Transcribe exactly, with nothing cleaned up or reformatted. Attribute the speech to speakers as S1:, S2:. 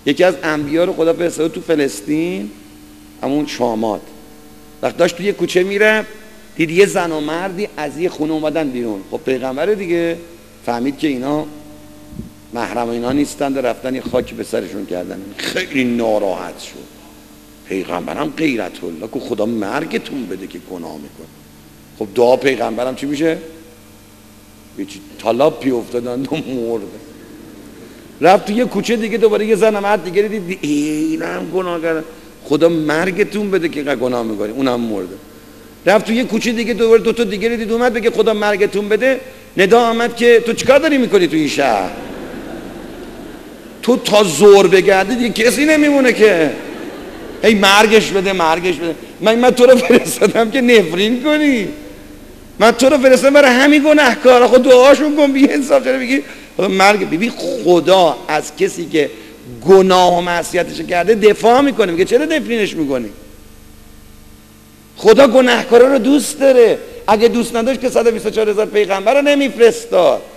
S1: یکی از انبیا رو خدا فرستاد تو فلسطین، همون شامات. وقت داشت توی کوچه میره، دید یه زن و مردی از یه خونه اومدن بیرون. خب پیغمبر دیگه فهمید که اینا محرم اینا نیستند و رفتن یه خاکی به سرشون کردن. خیلی ناراحت شد. پیغمبرم غیرت الله که خدا مرگتون بده که گناه میکن. خب دعا پیغمبرم چی میشه؟ یه چی طلاپی افتادن و مرده. رفت تو یه کوچه دیگه، دوباره یه زن مرد دیگه دید، اینم گناه کرد، خدا مرگتون بده که گناه میکنی، اونم مرده. رفت تو یه کوچه دیگه، دوباره دو تا دیگه دید اومد بگه خدا مرگتون بده، ندا آمد که تو چیکار داری میکنی تو این شهر؟ تو تا زور بگردی دیگه کسی نمیمونه که هی مرگش بده مرگش بده. من من تو رو فرستادم که نفرین کنی، من تو رو فرستادم برای همین گناهکارا. خود دعاشون کن بی انصاف. چرا بگی خدا مرگ؟ ببین خدا از کسی که گناه و معصیتش کرده دفاع میکنه، میگه چرا نفرینش میکنی؟ خدا گناهکارا رو دوست داره. اگه دوست نداشت که صد و بیست و چهار هزار پیغمبر رو نمیفرستاد.